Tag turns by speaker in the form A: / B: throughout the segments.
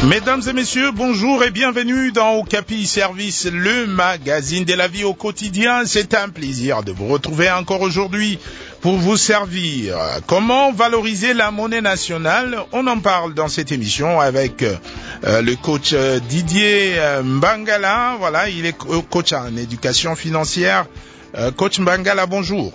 A: Mesdames et messieurs, bonjour et bienvenue dans Okapi Service, le magazine de la vie au quotidien. C'est un plaisir de vous retrouver encore aujourd'hui pour vous servir. Comment valoriser la monnaie nationale? On en parle dans cette émission avec le coach Didier Mbangala. Voilà, il est coach en éducation financière. Coach Mbangala, bonjour.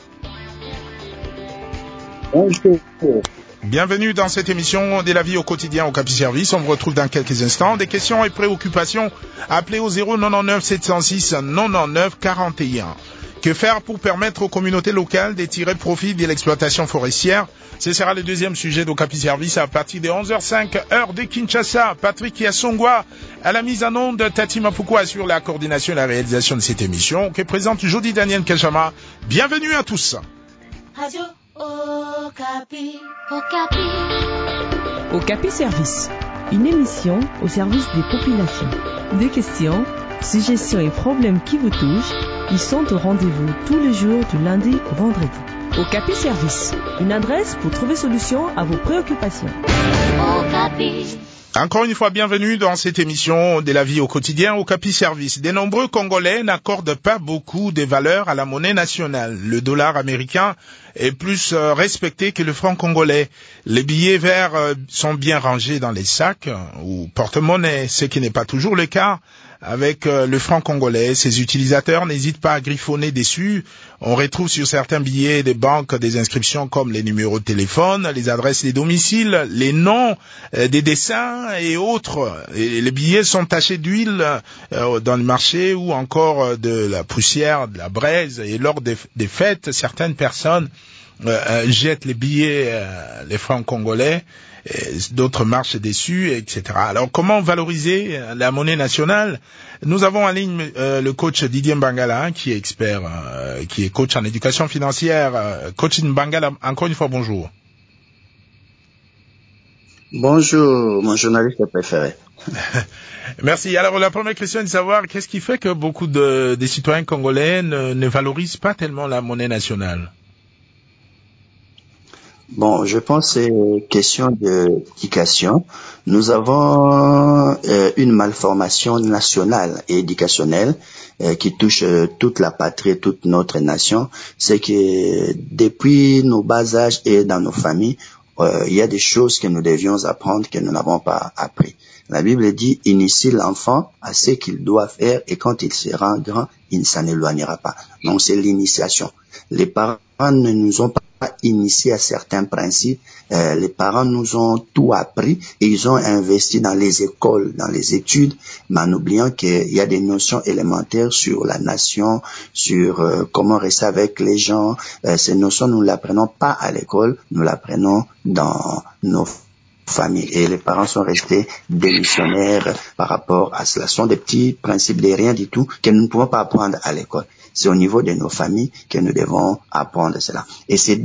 B: Bonjour.
A: Bienvenue dans cette émission de la vie au quotidien au Okapi Service. On vous retrouve dans quelques instants. Des questions et préoccupations, appelez au 099 706 99 41. Que faire pour permettre aux communautés locales de tirer profit de l'exploitation forestière? Ce sera le deuxième sujet d'Okapi Service à partir de 11h05, heure de Kinshasa. Patrick Yassongwa à la mise en onde, Tati Mapoukou assure la coordination et la réalisation de cette émission que présente Jody Daniel Kajama. Bienvenue à tous.
C: Radio Okapi. Okapi.
D: Okapi Service, une émission au service des populations. Des questions, suggestions et problèmes qui vous touchent, ils sont au rendez-vous tous les jours du lundi au vendredi. Okapi Service, une adresse pour trouver solution à vos préoccupations.
C: Okapi.
A: Encore une fois, bienvenue dans cette émission de la vie au quotidien au Okapi Service. De nombreux Congolais n'accordent pas beaucoup de valeur à la monnaie nationale. Le dollar américain est plus respecté que le franc congolais. Les billets verts sont bien rangés dans les sacs ou porte-monnaie, ce qui n'est pas toujours le cas avec le franc congolais. Ses utilisateurs n'hésitent pas à griffonner dessus. On retrouve sur certains billets des banques des inscriptions comme les numéros de téléphone, les adresses des domiciles, les noms des dessins et autres. Et les billets sont tachés d'huile dans le marché ou encore de la poussière, de la braise. Et lors des fêtes, certaines personnes jettent les billets, les francs congolais. D'autres marchent dessus, etc. Alors, comment valoriser la monnaie nationale? Nous avons en ligne le coach Didier Mbangala, qui est expert, qui est coach en éducation financière. Coach Mbangala, encore une fois, bonjour.
B: Bonjour, mon journaliste préféré.
A: Merci. Alors, la première question est de savoir qu'est-ce qui fait que beaucoup des citoyens congolais ne valorisent pas tellement la monnaie nationale?
B: Bon, je pense que c'est une question d'éducation. Nous avons une malformation nationale et éducationnelle qui touche toute la patrie, toute notre nation. C'est que depuis nos bas âges et dans nos familles, il y a des choses que nous devions apprendre que nous n'avons pas appris. La Bible dit, initie l'enfant à ce qu'il doit faire et quand il sera grand, il ne s'en éloignera pas. Donc c'est l'initiation. Les parents ne nous ont pas initiés à certains principes. Les parents nous ont tout appris et ils ont investi dans les écoles, dans les études, mais en oubliant qu'il y a des notions élémentaires sur la nation, sur comment rester avec les gens. Ces notions, nous ne l'apprenons pas à l'école, nous l'apprenons dans nos famille. Et les parents sont restés démissionnaires par rapport à cela. Ce sont des petits principes de rien du tout que nous ne pouvons pas apprendre à l'école. C'est au niveau de nos familles que nous devons apprendre cela. Et cette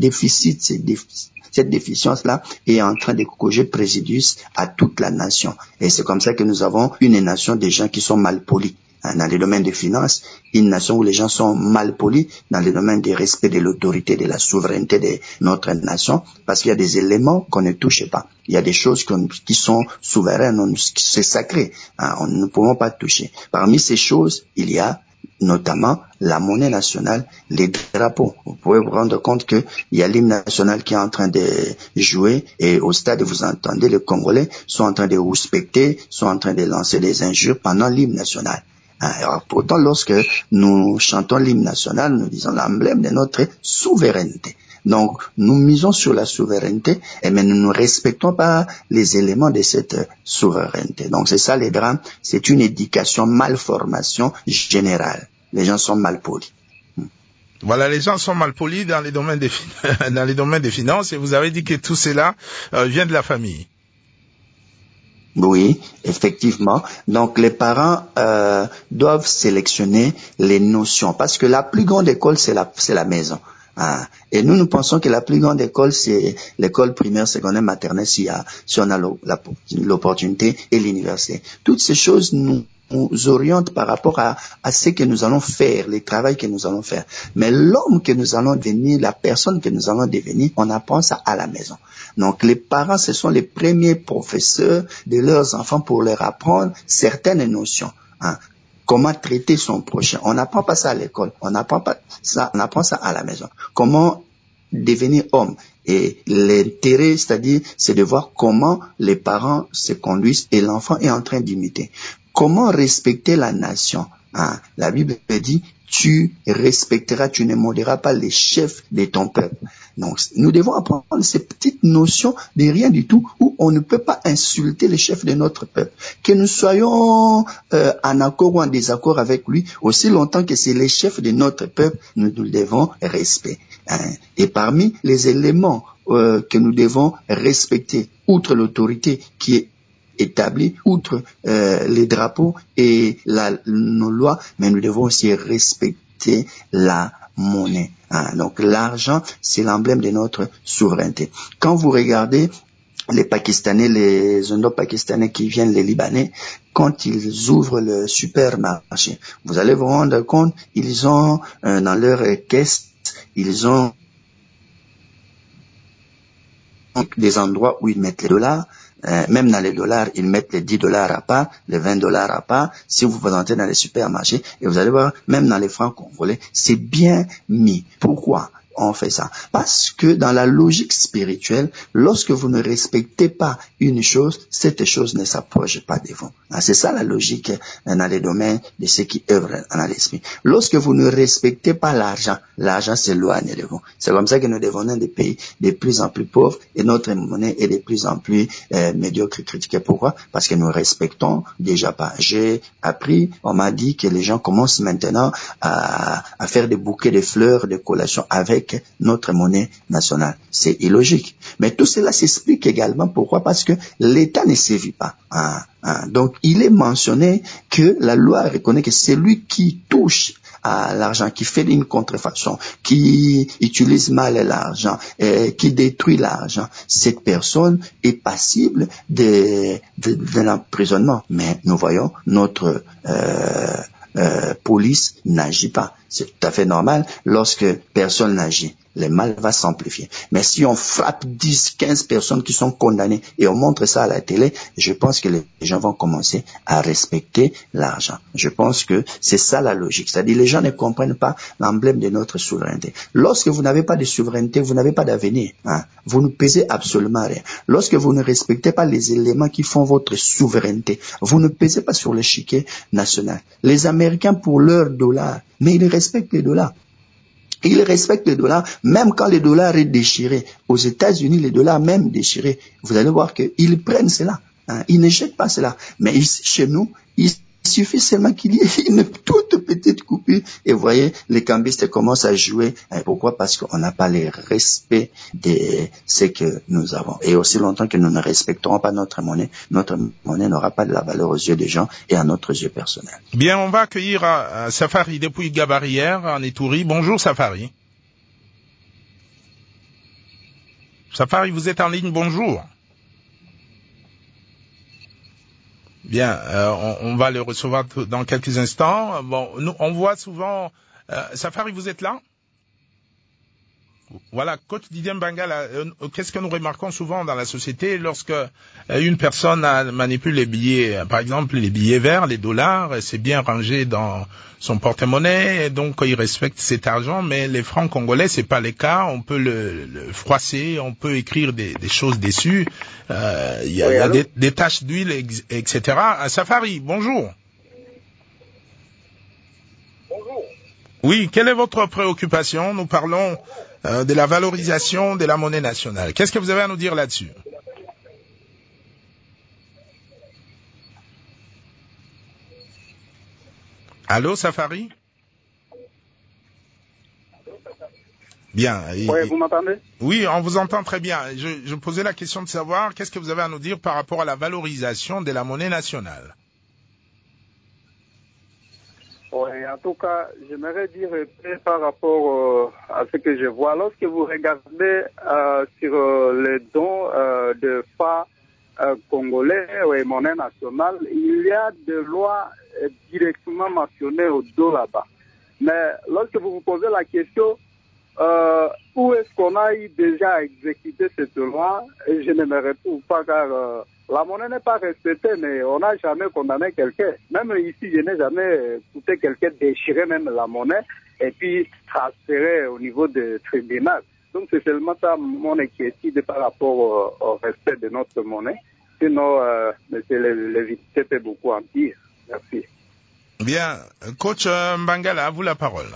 B: déficience-là est en train de causer préjudice à toute la nation. Et c'est comme ça que nous avons une nation de gens qui sont mal polis. Dans les domaines des finances, une nation où les gens sont mal polis, dans les domaines du respect de l'autorité, de la souveraineté de notre nation, parce qu'il y a des éléments qu'on ne touche pas. Il y a des choses qui sont souveraines, c'est sacré, nous ne pouvons pas toucher. Parmi ces choses, il y a notamment la monnaie nationale, les drapeaux. Vous pouvez vous rendre compte qu'il y a l'hymne national qui est en train de jouer et au stade, vous entendez, les Congolais sont en train de respecter, sont en train de lancer des injures pendant l'hymne national. Alors, pourtant, lorsque nous chantons l'hymne national, nous disons l'emblème de notre souveraineté. Donc, nous misons sur la souveraineté, mais nous ne respectons pas les éléments de cette souveraineté. Donc, c'est ça les drames. C'est une éducation, malformation générale. Les gens sont mal polis.
A: Voilà, les gens sont mal polis dans les domaines des finances et vous avez dit que tout cela vient de la famille.
B: Oui, effectivement. Donc, les parents doivent sélectionner les notions parce que la plus grande école, c'est la maison. Et nous pensons que la plus grande école, c'est l'école primaire, secondaire, maternelle, si on a l'opportunité, et l'université. Toutes ces choses nous orientent par rapport à ce que nous allons faire, le travail que nous allons faire. Mais l'homme que nous allons devenir, la personne que nous allons devenir, on apprend ça à la maison. Donc les parents, ce sont les premiers professeurs de leurs enfants pour leur apprendre certaines notions. Comment traiter son prochain. On n'apprend pas ça à l'école. On apprend ça à la maison. Comment devenir homme. Et l'intérêt, c'est de voir comment les parents se conduisent et l'enfant est en train d'imiter. Comment respecter la nation? La Bible dit, tu respecteras, tu ne modéreras pas les chefs de ton peuple. Donc, nous devons apprendre ces petites notions de rien du tout où on ne peut pas insulter les chefs de notre peuple. Que nous soyons en accord ou en désaccord avec lui, aussi longtemps que c'est les chefs de notre peuple, nous devons respecter. Et parmi les éléments que nous devons respecter, outre l'autorité qui est établi, outre les drapeaux et nos lois, mais nous devons aussi respecter la monnaie. Donc l'argent, c'est l'emblème de notre souveraineté. Quand vous regardez les Pakistanais, les Indo-Pakistanais qui viennent, les Libanais, quand ils ouvrent le supermarché, vous allez vous rendre compte, ils ont dans leur caisse, ils ont des endroits où ils mettent les dollars. Même dans les dollars, ils mettent les 10 dollars à part, les 20 dollars à part. Si vous vous entrez dans les supermarchés, et vous allez voir, même dans les francs congolais, c'est bien mis. Pourquoi on fait ça? Parce que dans la logique spirituelle, lorsque vous ne respectez pas une chose, cette chose ne s'approche pas de vous. C'est ça la logique dans les domaines de ceux qui œuvrent dans l'esprit. Lorsque vous ne respectez pas l'argent, l'argent s'éloigne de vous. C'est comme ça que nous devenons des pays de plus en plus pauvres et notre monnaie est de plus en plus médiocre et critiquée. Pourquoi? Parce que nous respectons déjà pas. J'ai appris, on m'a dit que les gens commencent maintenant à faire des bouquets de fleurs, de collations avec notre monnaie nationale. C'est illogique. Mais tout cela s'explique également. Pourquoi? Parce que l'État ne sévit pas. Donc, il est mentionné que la loi reconnaît que c'est lui qui touche à l'argent, qui fait une contrefaçon, qui utilise mal l'argent, qui détruit l'argent. Cette personne est passible de l'emprisonnement. Mais nous voyons notre police n'agit pas. C'est tout à fait normal. Lorsque personne n'agit, le mal va s'amplifier. Mais si on frappe 10, 15 personnes qui sont condamnées et on montre ça à la télé, je pense que les gens vont commencer à respecter l'argent. Je pense que c'est ça la logique. C'est-à-dire les gens ne comprennent pas l'emblème de notre souveraineté. Lorsque vous n'avez pas de souveraineté, vous n'avez pas d'avenir. Vous ne pesez absolument rien. Lorsque vous ne respectez pas les éléments qui font votre souveraineté, vous ne pesez pas sur l'échiquier national. Les Américains, pour leur dollar, mais ils respectent les dollars. Ils respectent le dollar, même quand le dollar est déchiré. Aux États-Unis, le dollar même déchiré, vous allez voir qu'ils prennent cela. Ils ne jettent pas cela. Mais ici, chez nous, il suffit seulement qu'il y ait une toute petite coupure. Et vous voyez, les cambistes commencent à jouer. Pourquoi? Parce qu'on n'a pas le respect de ce que nous avons. Et aussi longtemps que nous ne respecterons pas notre monnaie n'aura pas de la valeur aux yeux des gens et à notre yeux personnel.
A: Bien, on va accueillir Safari depuis Gabarrière, en Ituri. Bonjour Safari. Safari, vous êtes en ligne, bonjour. Bien, on va le recevoir dans quelques instants. Bon, nous, on voit souvent... Safari, vous êtes là? Voilà, quotidien Bangala, qu'est-ce que nous remarquons souvent dans la société lorsque une personne manipule les billets, par exemple les billets verts, les dollars, c'est bien rangé dans son porte-monnaie, donc il respecte cet argent, mais les francs congolais, c'est pas le cas, on peut le froisser, on peut écrire des choses dessus, il y a des taches d'huile, etc. Safari, bonjour.
E: Bonjour.
A: Oui, quelle est votre préoccupation? Nous parlons de la valorisation de la monnaie nationale. Qu'est-ce que vous avez à nous dire là-dessus? Allô, Safari? Bien.
E: Oui, vous m'entendez?
A: Oui, on vous entend très bien. Je posais la question de savoir qu'est-ce que vous avez à nous dire par rapport à la valorisation de la monnaie nationale.
E: Oui, en tout cas, j'aimerais dire par rapport à ce que je vois. Lorsque vous regardez sur les dons de FA congolais et monnaie nationale, il y a des lois directement mentionnées au dos là-bas. Mais lorsque vous vous posez la question, où est-ce qu'on a eu déjà exécuté cette loi, je ne me retrouve pas car la monnaie n'est pas respectée, mais on n'a jamais condamné quelqu'un. Même ici, je n'ai jamais écouté quelqu'un déchirer même la monnaie et puis transférer au niveau du tribunal. Donc c'est seulement ça mon inquiétude par rapport au respect de notre monnaie. Sinon, l'éviter peut beaucoup en dire. Merci.
A: Bien, coach Mbangala, à vous la parole.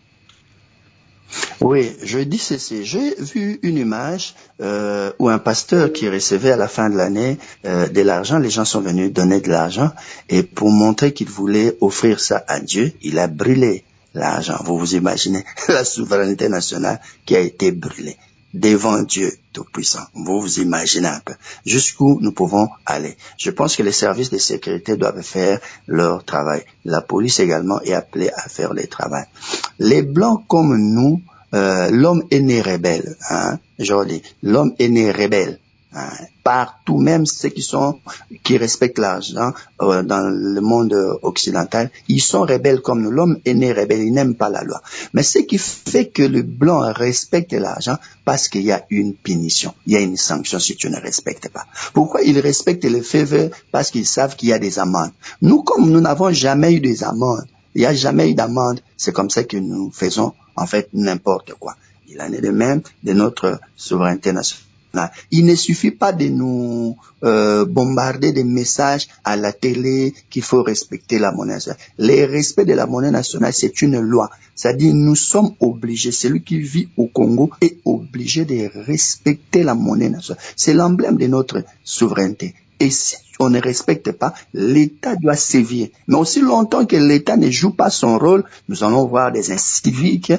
B: Oui, je dis ceci. J'ai vu une image où un pasteur qui recevait à la fin de l'année de l'argent, les gens sont venus donner de l'argent et pour montrer qu'il voulait offrir ça à Dieu, il a brûlé l'argent. Vous vous imaginez la souveraineté nationale qui a été brûlée devant Dieu Tout-Puissant. Vous vous imaginez un peu jusqu'où nous pouvons aller. Je pense que les services de sécurité doivent faire leur travail. La police également est appelée à faire le travail. Les Blancs comme nous, l'homme est né rebelle, hein, Jordi. L'homme est né rebelle. Hein, partout, même ceux qui respectent l'argent dans le monde occidental, ils sont rebelles comme nous. L'homme est né rebelle, il n'aime pas la loi. Mais ce qui fait que le blanc respecte l'argent, parce qu'il y a une punition, il y a une sanction si tu ne respectes pas. Pourquoi ils respectent les faveurs? Parce qu'ils savent qu'il y a des amendes. Nous, comme nous n'avons jamais eu des amendes, il n'y a jamais eu d'amende, c'est comme ça que nous faisons en fait n'importe quoi. Il en est de même de notre souveraineté nationale. Il ne suffit pas de nous bombarder des messages à la télé qu'il faut respecter la monnaie nationale. Le respect de la monnaie nationale, c'est une loi. C'est-à-dire nous sommes obligés, celui qui vit au Congo est obligé de respecter la monnaie nationale. C'est l'emblème de notre souveraineté. Et si on ne respecte pas, l'État doit sévir. Mais aussi longtemps que l'État ne joue pas son rôle, nous allons voir des inciviques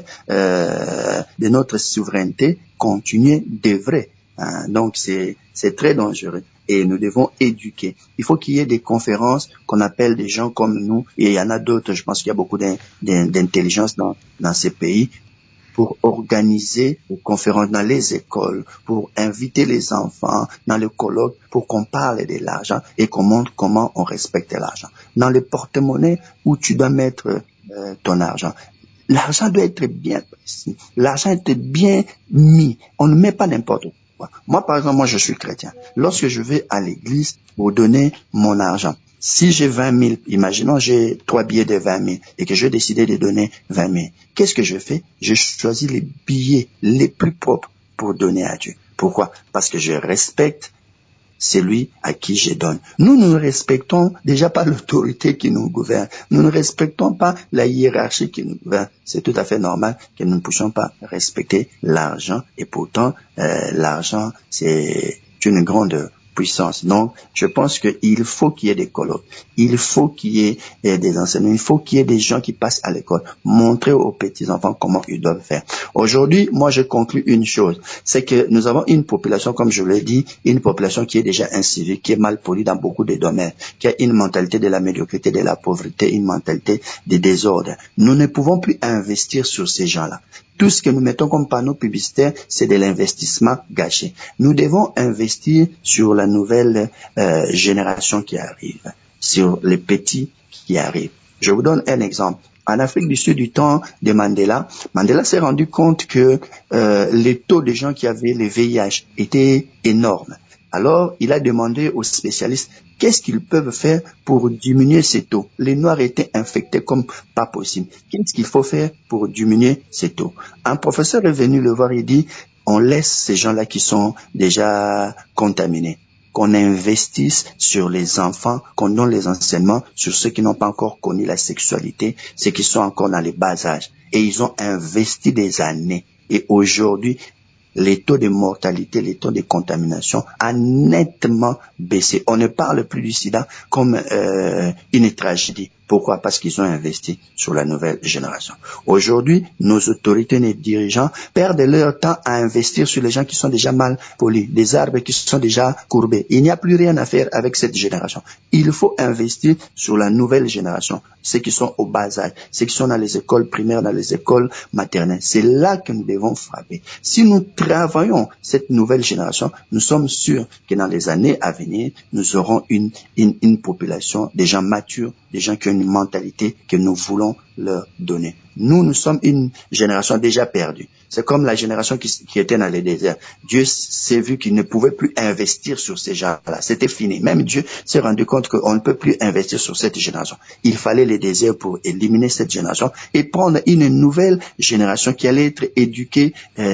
B: de notre souveraineté continuer d'œuvrer. Donc c'est très dangereux et nous devons éduquer. Il faut qu'il y ait des conférences qu'on appelle des gens comme nous, et il y en a d'autres, je pense qu'il y a beaucoup d'intelligence dans ces pays, pour organiser des conférences dans les écoles, pour inviter les enfants dans le colloque, pour qu'on parle de l'argent et qu'on montre comment on respecte l'argent. Dans le porte-monnaie où tu dois mettre ton argent, l'argent doit être bien précis, l'argent est bien mis, on ne met pas n'importe quoi. Moi, par exemple, je suis chrétien. Lorsque je vais à l'église pour donner mon argent, si j'ai 20 000, imaginons j'ai 3 billets de 20 000 et que je vais décider de donner 20 000, qu'est-ce que je fais? Je choisis les billets les plus propres pour donner à Dieu. Pourquoi? Parce que je respecte celui à qui je donne. Nous ne respectons déjà pas l'autorité qui nous gouverne. Nous ne respectons pas la hiérarchie qui nous gouverne. C'est tout à fait normal que nous ne puissions pas respecter l'argent. Et pourtant, l'argent, c'est une grande puissance. Donc, je pense qu'il faut qu'il y ait des colloques. Il faut qu'il y ait des enseignants. Il faut qu'il y ait des gens qui passent à l'école. Montrer aux petits-enfants comment ils doivent faire. Aujourd'hui, moi, je conclus une chose. C'est que nous avons une population, comme je l'ai dit, une population qui est déjà incivique, qui est mal polie dans beaucoup de domaines, qui a une mentalité de la médiocrité, de la pauvreté, une mentalité de désordre. Nous ne pouvons plus investir sur ces gens-là. Tout ce que nous mettons comme panneau publicitaire, c'est de l'investissement gâché. Nous devons investir sur la nouvelle génération qui arrive, sur les petits qui arrivent. Je vous donne un exemple. En Afrique du Sud, du temps de Mandela, Mandela s'est rendu compte que les taux de gens qui avaient le VIH étaient énormes. Alors, il a demandé aux spécialistes qu'est-ce qu'ils peuvent faire pour diminuer ces taux. Les Noirs étaient infectés comme pas possible. Qu'est-ce qu'il faut faire pour diminuer ces taux? Un professeur est venu le voir et dit, on laisse ces gens-là qui sont déjà contaminés, qu'on investisse sur les enfants, qu'on donne les enseignements sur ceux qui n'ont pas encore connu la sexualité, ceux qui sont encore dans les bas âges. Et ils ont investi des années. Et aujourd'hui, les taux de mortalité, les taux de contamination a nettement baissé. On ne parle plus du sida comme une tragédie. Pourquoi? Parce qu'ils ont investi sur la nouvelle génération. Aujourd'hui, nos autorités, nos dirigeants perdent leur temps à investir sur les gens qui sont déjà mal polis, des arbres qui sont déjà courbés. Il n'y a plus rien à faire avec cette génération. Il faut investir sur la nouvelle génération, ceux qui sont au bas âge, ceux qui sont dans les écoles primaires, dans les écoles maternelles. C'est là que nous devons frapper. Si nous travaillons cette nouvelle génération, nous sommes sûrs que dans les années à venir, nous aurons une population, des gens matures, des gens qui ont une mentalité que nous voulons leur donner. Nous sommes une génération déjà perdue. C'est comme la génération qui était dans les déserts. Dieu s'est vu qu'il ne pouvait plus investir sur ces gens-là. C'était fini. Même Dieu s'est rendu compte qu'on ne peut plus investir sur cette génération. Il fallait les déserts pour éliminer cette génération et prendre une nouvelle génération qui allait être éduquée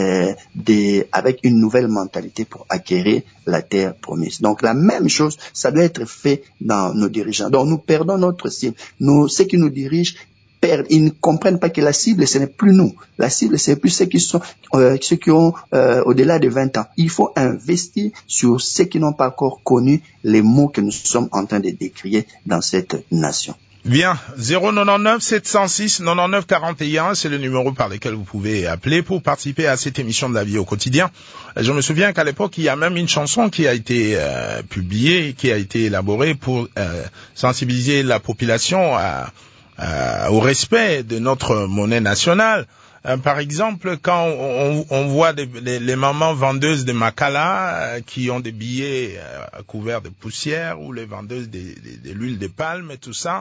B: avec une nouvelle mentalité pour acquérir la terre promise. Donc la même chose, ça doit être fait dans nos dirigeants. Donc nous perdons notre cible. Ceux qui nous dirigent perdent. Ils ne comprennent pas que la cible, ce n'est plus nous. La cible, c'est plus ceux qui ont au-delà de 20 ans. Il faut investir sur ceux qui n'ont pas encore connu les mots que nous sommes en train de décrire dans cette nation.
A: Bien, 099 706 99 41, c'est le numéro par lequel vous pouvez appeler pour participer à cette émission de la vie au quotidien. Je me souviens qu'à l'époque, il y a même une chanson qui a été publiée, qui a été élaborée pour sensibiliser la population au respect de notre monnaie nationale. Par exemple, quand on voit les mamans vendeuses de Makala qui ont des billets couverts de poussière, ou les vendeuses de l'huile de palme et tout ça.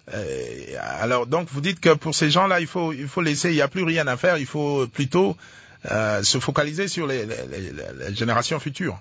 A: Alors donc vous dites que pour ces gens-là, il faut laisser, il n'y a plus rien à faire, il faut plutôt se focaliser sur les générations futures.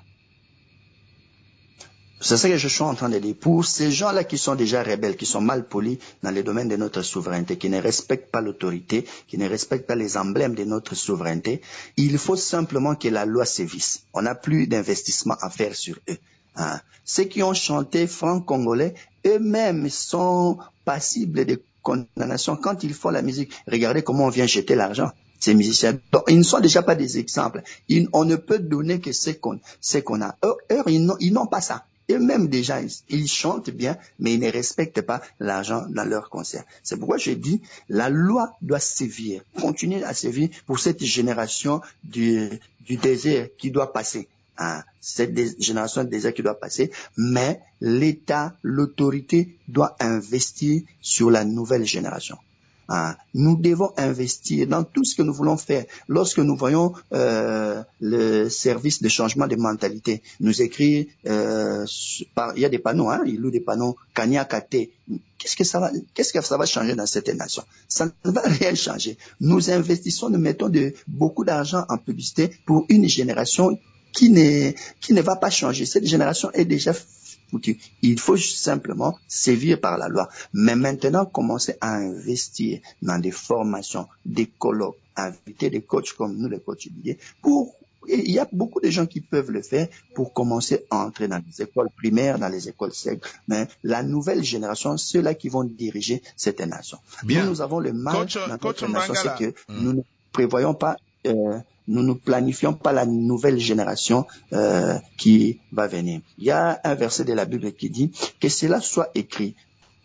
B: C'est ça que je suis en train de dire. Pour ces gens-là qui sont déjà rebelles, qui sont mal polis dans les domaines de notre souveraineté, qui ne respectent pas l'autorité, qui ne respectent pas les emblèmes de notre souveraineté, il faut simplement que la loi sévisse. On n'a plus d'investissement à faire sur eux. Ceux qui ont chanté franc-congolais, eux-mêmes sont passibles de condamnation quand ils font la musique. Regardez comment on vient jeter l'argent. Ces musiciens, donc, ils ne sont déjà pas des exemples. On ne peut donner que ce qu'on a. Eux, ils n'ont pas ça. Eux-mêmes déjà, ils chantent bien, mais ils ne respectent pas l'argent dans leurs concerts. C'est pourquoi je dis, la loi doit sévir, continuer à sévir pour cette génération du désert qui doit passer. Cette génération de désert qui doit passer, mais l'État, l'autorité doit investir sur la nouvelle génération. Nous devons investir dans tout ce que nous voulons faire. Lorsque nous voyons le service de changement de mentalité nous écrit, il y a des panneaux, ils louent des panneaux Kanyakate. Qu'est-ce que ça va changer dans cette nation? Ça ne va rien changer. Nous investissons, nous mettons beaucoup d'argent en publicité pour une génération qui ne va pas changer. Cette génération est déjà foutue. Il faut simplement sévir par la loi. Mais maintenant, commencer à investir dans des formations, des colloques, inviter des coachs comme nous, les coachs billets, il y a beaucoup de gens qui peuvent le faire pour commencer à entrer dans les écoles primaires, dans les écoles sec. Mais la nouvelle génération, ceux-là qui vont diriger cette nation.
A: Bien.
B: Nous avons le mal dans notre nation, c'est que nous ne prévoyons pas nous ne planifions pas la nouvelle génération qui va venir. Il y a un verset de la Bible qui dit que cela soit écrit.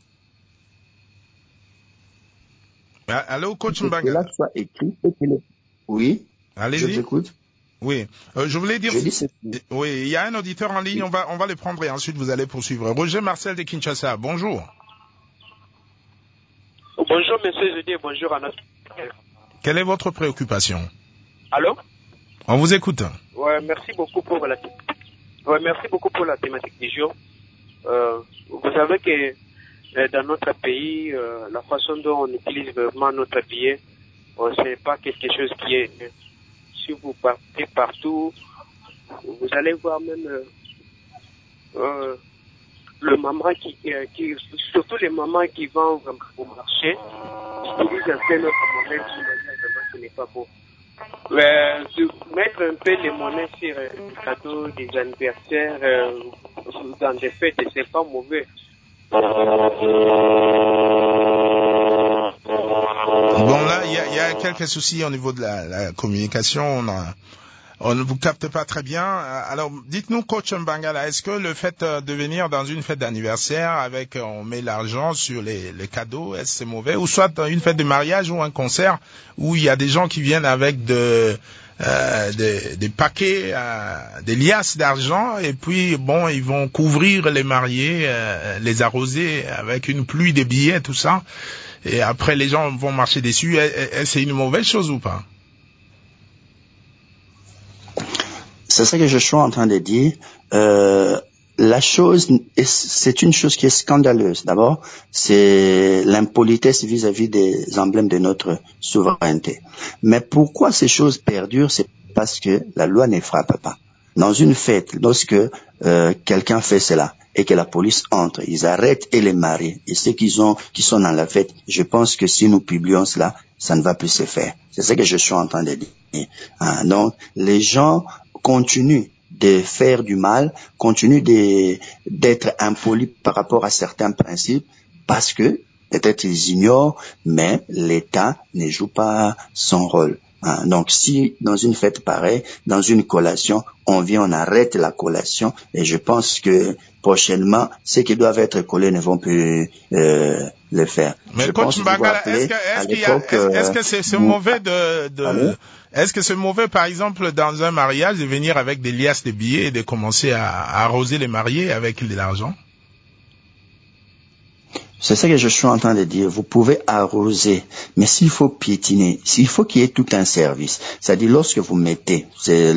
A: Allô, coach
B: Mbangala. Que cela soit écrit. Oui.
A: Allez-y.
B: Je vous écoute.
A: Oui, je voulais dire.
B: Oui,
A: il y a un auditeur en ligne. Oui. On va le prendre et ensuite vous allez poursuivre. Roger Marcel de Kinshasa. Bonjour.
F: Bonjour, monsieur Jeudi, bonjour à notre.
A: Quelle est votre préoccupation?
F: Allô?
A: On vous écoute.
F: Ouais, merci beaucoup pour la thématique du jour. Vous savez que dans notre pays, la façon dont on utilise vraiment notre billet, c'est pas quelque chose qui est. Si vous partez partout, vous allez voir même le maman qui surtout les mamans qui vont au marché, utilisent un peu notre monnaie d'une manière vraiment qui n'est pas beau. De mettre un peu les monnaies sur des cadeaux, des anniversaires, dans des fêtes, c'est pas mauvais.
A: Bon, là, il y a quelques soucis au niveau de la communication. On ne vous capte pas très bien. Alors, dites-nous, coach Mbangala, est-ce que le fait de venir dans une fête d'anniversaire avec, on met l'argent sur les cadeaux, est-ce que c'est mauvais? Ou soit une fête de mariage ou un concert où il y a des gens qui viennent avec des paquets, des liasses d'argent, et puis bon, ils vont couvrir les mariés, les arroser avec une pluie de billets, tout ça, et après les gens vont marcher dessus. Est-ce que c'est une mauvaise chose ou pas?
B: C'est ça que je suis en train de dire. La chose, c'est une chose qui est scandaleuse. D'abord, c'est l'impolitesse vis-à-vis des emblèmes de notre souveraineté. Mais pourquoi ces choses perdurent? C'est parce que la loi ne frappe pas. Dans une fête, lorsque quelqu'un fait cela et que la police entre, ils arrêtent et les marient. Et ceux qui sont dans la fête, je pense que si nous publions cela, ça ne va plus se faire. C'est ça que je suis en train de dire. Donc, les gens continuent de faire du mal, continuent d'être impolis par rapport à certains principes, parce que peut-être ils ignorent, mais l'État ne joue pas son rôle. Donc si dans une fête pareille, dans une collation, on vient, on arrête la collation, et je pense que prochainement, ceux qui doivent être collés ne vont plus le faire.
A: Mais coach Mbangala, est-ce que c'est mauvais est-ce que c'est mauvais, par exemple, dans un mariage, de venir avec des liasses de billets et de commencer à arroser les mariés avec de l'argent?
B: C'est ça que je suis en train de dire. Vous pouvez arroser, mais s'il faut piétiner, s'il faut qu'il y ait tout un service, c'est-à-dire lorsque vous mettez,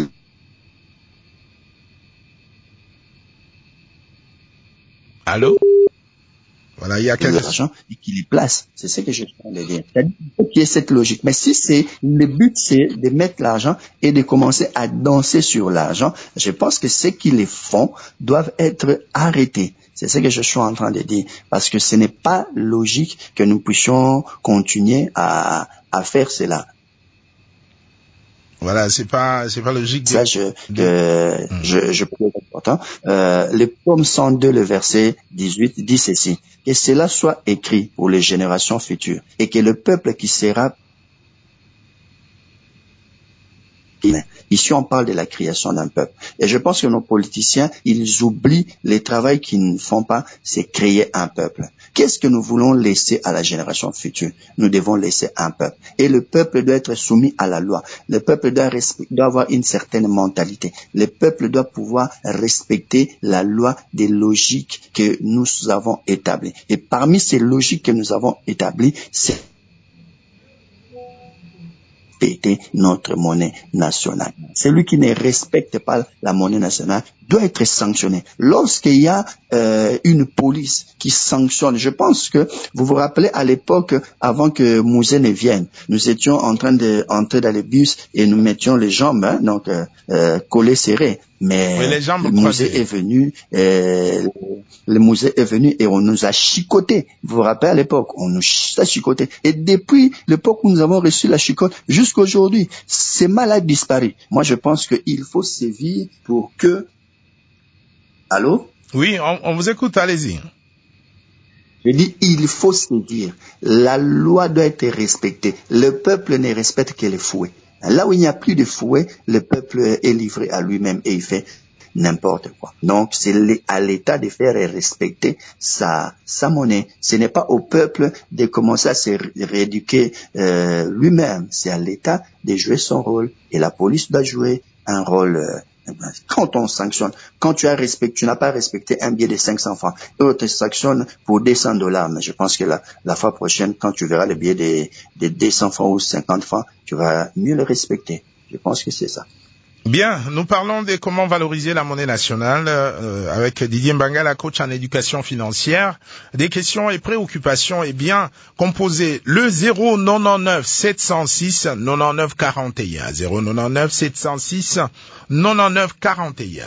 A: Allô? Voilà, il y a quelques
B: l'argent et qu'il y place. C'est ce que je suis en train de dire. Il faut qu'il y ait cette logique. Mais si le but c'est de mettre l'argent et de commencer à danser sur l'argent, je pense que ceux qui les font doivent être arrêtés. C'est ce que je suis en train de dire. Parce que ce n'est pas logique que nous puissions continuer à faire cela.
A: Voilà, c'est pas logique.
B: Ça, je trouve important. Le psaume 102, le verset 18 dit ceci: que cela soit écrit pour les générations futures et que le peuple qui sera... Ici, on parle de la création d'un peuple. Et je pense que nos politiciens, ils oublient le travail qu'ils ne font pas, c'est créer un peuple. Qu'est-ce que nous voulons laisser à la génération future? Nous devons laisser un peuple. Et le peuple doit être soumis à la loi. Le peuple doit avoir une certaine mentalité. Le peuple doit pouvoir respecter la loi des logiques que nous avons établies. Et parmi ces logiques que nous avons établies, c'est notre monnaie nationale. Celui qui ne respecte pas la monnaie nationale doit être sanctionné. Lorsqu'il y a une police qui sanctionne, je pense que vous vous rappelez à l'époque, avant que Mouzé ne vienne, nous étions en train d'entrer dans les bus et nous mettions les jambes, collées serrées. Mais le musée est venu, le musée est venu et on nous a chicoté. Vous vous rappelez à l'époque, on nous a chicoté. Et depuis l'époque où nous avons reçu la chicote jusqu'à aujourd'hui, ces mal a disparu. Moi, je pense qu'il faut sévir pour que... Allô?
A: Oui, on vous écoute, allez-y.
B: Je dis, il faut sévir. La loi doit être respectée. Le peuple ne respecte que les fouets. Là où il n'y a plus de fouet, le peuple est livré à lui-même et il fait n'importe quoi. Donc, c'est à l'État de faire respecter sa monnaie. Ce n'est pas au peuple de commencer à se rééduquer lui-même. C'est à l'État de jouer son rôle. Et la police doit jouer un rôle. Quand on sanctionne, quand tu n'as pas respecté un billet de 500 francs, et on te sanctionne pour $200, mais je pense que la fois prochaine, quand tu verras le billet de 200 francs ou 50 francs, tu vas mieux le respecter. Je pense que c'est ça.
A: Bien, nous parlons de comment valoriser la monnaie nationale avec Didier Mbangala, coach en éducation financière. Des questions et préoccupations et bien composées. Le 099 706 99 41. 099 706 99 41.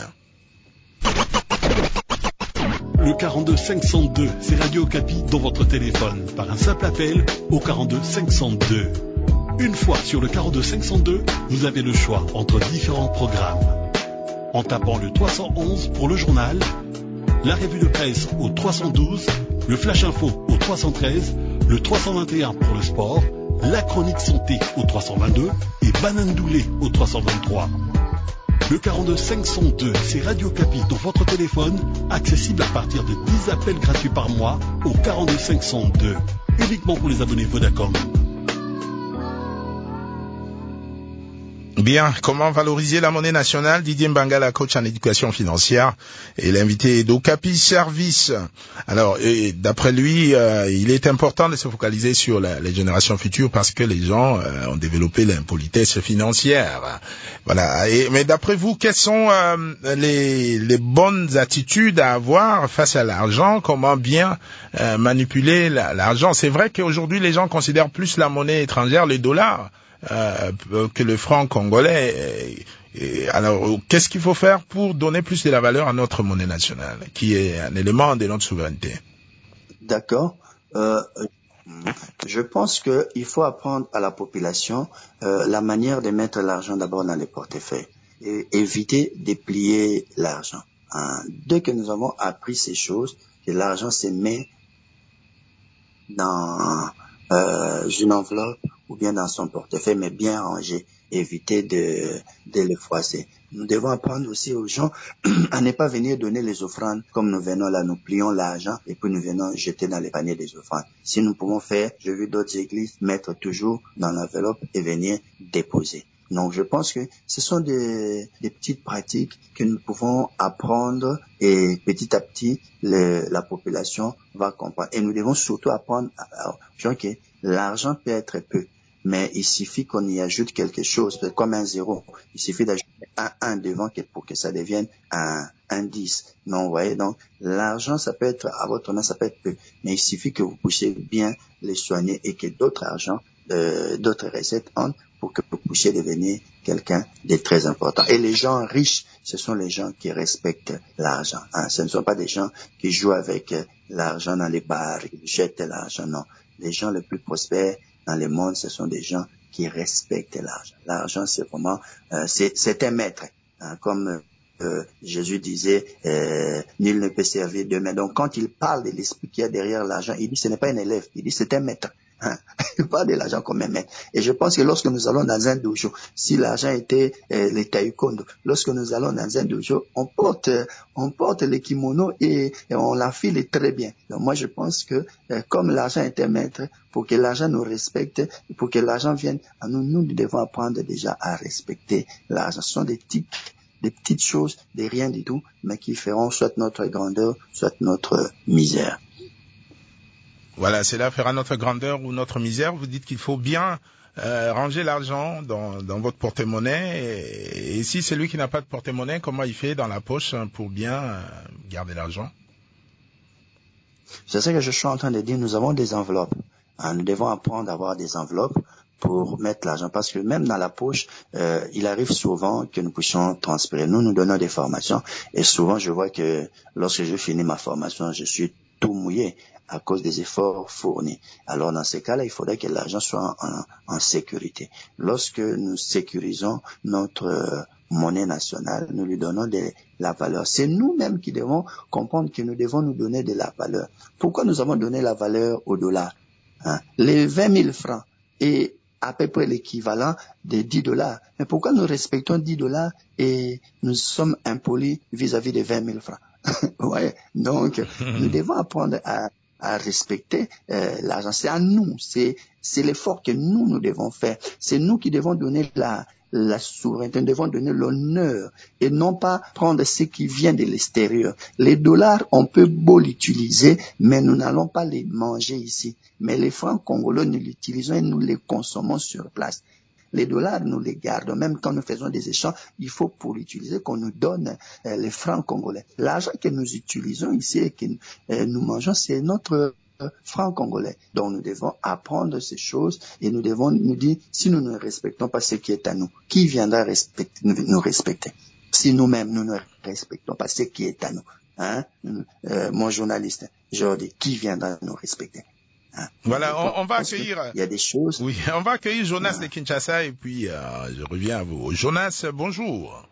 G: Le 42 502, c'est Radio Okapi dans votre téléphone par un simple appel au 42 502. Une fois sur le 42 502, vous avez le choix entre différents programmes. En tapant le 311 pour le journal, la revue de presse au 312, le flash info au 313, le 321 pour le sport, la chronique santé au 322 et Banane Doulé au 323. Le 42 502, c'est Radio Capi dans votre téléphone, accessible à partir de 10 appels gratuits par mois au 42 502, uniquement pour les abonnés Vodacom.
A: Bien, comment valoriser la monnaie nationale? Didier Mbangala, coach en éducation financière, et l'invité d'Ocapi Service. Alors, d'après lui, il est important de se focaliser sur les générations futures parce que les gens ont développé l'impolitesse financière. Voilà. Mais d'après vous, quelles sont les bonnes attitudes à avoir face à l'argent? Comment bien manipuler l'argent? C'est vrai qu'aujourd'hui, les gens considèrent plus la monnaie étrangère, le dollar, que le franc congolais. Alors, qu'est-ce qu'il faut faire pour donner plus de la valeur à notre monnaie nationale, qui est un élément de notre souveraineté?
B: D'accord. Je pense qu'il faut apprendre à la population la manière de mettre l'argent d'abord dans les portefeuilles et éviter de plier l'argent. Dès que nous avons appris ces choses, que l'argent se met dans une enveloppe ou bien dans son portefeuille, mais bien rangé, éviter de les froisser. Nous devons apprendre aussi aux gens à ne pas venir donner les offrandes comme nous venons là, nous plions l'argent et puis nous venons jeter dans les paniers des offrandes. Si nous pouvons faire, j'ai vu d'autres églises mettre toujours dans l'enveloppe et venir déposer. Donc, je pense que ce sont des petites pratiques que nous pouvons apprendre et petit à petit, la population va comprendre. Et nous devons surtout apprendre aux gens que l'argent peut être peu, mais il suffit qu'on y ajoute quelque chose, comme un zéro. Il suffit d'ajouter un 1 devant pour que ça devienne un 10. Non, vous voyez, donc l'argent, ça peut être, à votre main, ça peut être peu, mais il suffit que vous puissiez bien les soigner et que d'autres recettes entrent pour que vous puissiez devenir quelqu'un de très important. Et les gens riches, ce sont les gens qui respectent l'argent. Ce ne sont pas des gens qui jouent avec l'argent dans les bars, qui jettent l'argent, non. Les gens les plus prospères dans le monde, ce sont des gens qui respectent l'argent. L'argent, c'est vraiment, c'est un maître. Comme Jésus disait, nul ne peut servir deux maîtres. Donc, quand il parle de l'esprit qu'il y a derrière l'argent, il dit ce n'est pas un élève, il dit c'est un maître. Il parle de l'argent comme un maître. Et je pense que lorsque nous allons dans un dojo, si l'argent était les taekwondo, lorsque nous allons dans un dojo, on porte les kimonos et on l'enfile très bien. Donc moi, je pense que comme l'argent est un maître, pour que l'argent nous respecte, pour que l'argent vienne à nous, nous devons apprendre déjà à respecter l'argent. Ce sont des petites choses, des rien du tout, mais qui feront soit notre grandeur, soit notre misère.
A: Voilà, cela fera notre grandeur ou notre misère. Vous dites qu'il faut bien ranger l'argent dans votre porte-monnaie. Et si celui qui n'a pas de porte-monnaie, comment il fait dans la poche pour bien garder l'argent?
B: C'est ce que je suis en train de dire. Nous avons des enveloppes. Nous devons apprendre à avoir des enveloppes pour mettre l'argent. Parce que même dans la poche, il arrive souvent que nous puissions transpirer. Nous donnons des formations. Et souvent, je vois que lorsque je finis ma formation, je suis tout mouillé à cause des efforts fournis. Alors, dans ces cas-là, il faudrait que l'argent soit en sécurité. Lorsque nous sécurisons notre monnaie nationale, nous lui donnons de la valeur. C'est nous-mêmes qui devons comprendre que nous devons nous donner de la valeur. Pourquoi nous avons donné la valeur au dollar? Les 20 000 francs est à peu près l'équivalent de 10 $. Mais pourquoi nous respectons 10 $ et nous sommes impolis vis-à-vis des 20 000 francs? Ouais. Donc, nous devons apprendre à respecter l'argent. C'est à nous, c'est l'effort que nous devons faire. C'est nous qui devons donner la souveraineté, nous devons donner l'honneur et non pas prendre ce qui vient de l'extérieur. Les dollars, on peut beau l'utiliser, mais nous n'allons pas les manger ici. Mais les francs congolais, nous l'utilisons et nous les consommons sur place. Les dollars, nous les gardons. Même quand nous faisons des échanges, il faut pour l'utiliser qu'on nous donne les francs congolais. L'argent que nous utilisons ici et que nous mangeons, c'est notre franc congolais. Donc nous devons apprendre ces choses et nous devons nous dire, si nous ne respectons pas ce qui est à nous, qui viendra nous respecter? Si nous-mêmes, nous ne respectons pas ce qui est à nous. Mon journaliste, je dis, qui viendra nous respecter?
A: Voilà, on va accueillir.
B: Il y a des choses.
A: Oui, on va accueillir Jonas de Kinshasa et puis je reviens à vous. Jonas, bonjour.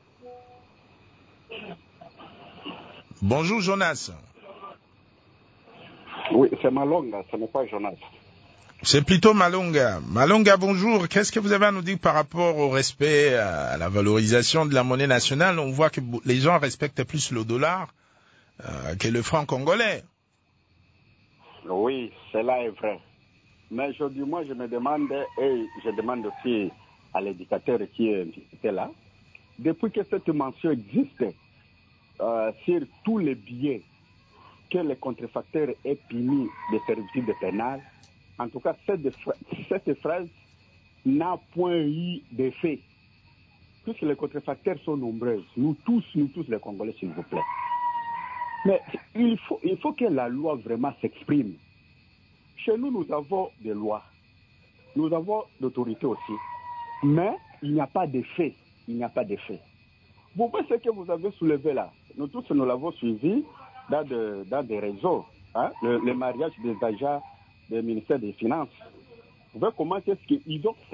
A: Bonjour Jonas.
H: Oui, c'est Malonga, ce n'est pas Jonas.
A: C'est plutôt Malonga. Malonga, bonjour. Qu'est-ce que vous avez à nous dire par rapport au respect, à la valorisation de la monnaie nationale? On voit que les gens respectent plus le dollar que le franc congolais.
H: Oui, cela est vrai. Mais aujourd'hui, moi, je me demande, et je demande aussi à l'éducateur qui est invité là, depuis que cette mention existe sur tous les billets que le contrefacteur est puni de servitude pénale, en tout cas, cette phrase n'a point eu d'effet. Puisque les contrefacteurs sont nombreux, nous tous les Congolais, s'il vous plaît. Mais il faut que la loi vraiment s'exprime. Chez nous, nous avons des lois. Nous avons l'autorité aussi. Mais il n'y a pas d'effet. Il n'y a pas d'effet. Vous voyez ce que vous avez soulevé là. Nous tous, nous l'avons suivi dans des réseaux. Hein? Le mariage des agents du ministère des Finances. Vous voyez comment est-ce qu'ils ont